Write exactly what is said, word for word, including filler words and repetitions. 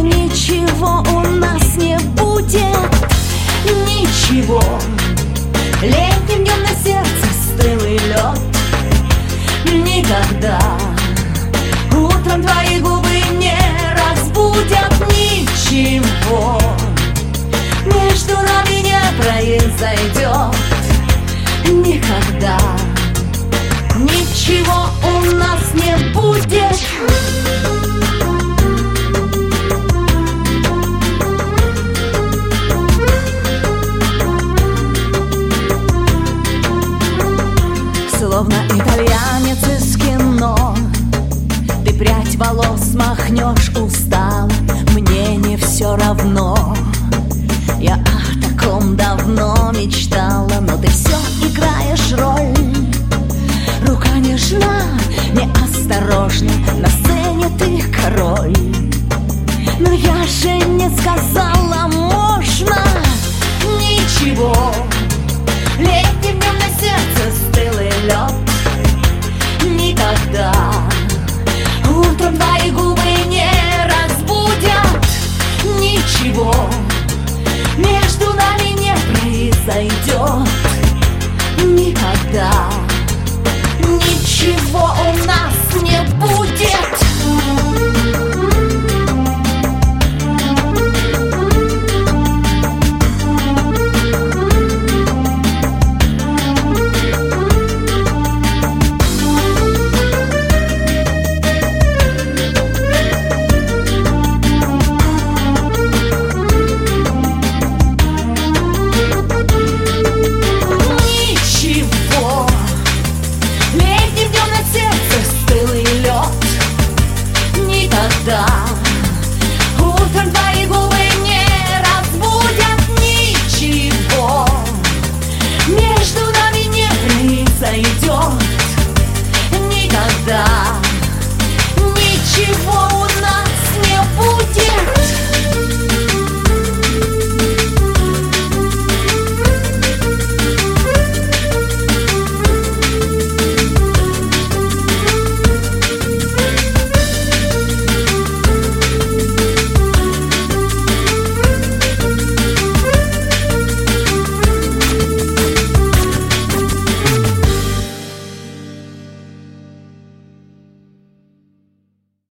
ничего у нас не будет, ничего. Летним днем на сердце стылый лед. Никогда утром твои губы не разбудят. Ничего между нами не произойдет. Никогда ничего у нас не будет. Словно итальянец из кино, ты прядь волос махнешь устал. Мне не все равно, я о таком давно мечтала. Но ты все играешь роль. Рука нежна, неосторожна, на сцене ты король. Но я же не сказала можно. Ничего, летним днем на сердце стылый лед. Никогда утром твои губы не разбудят. Ничего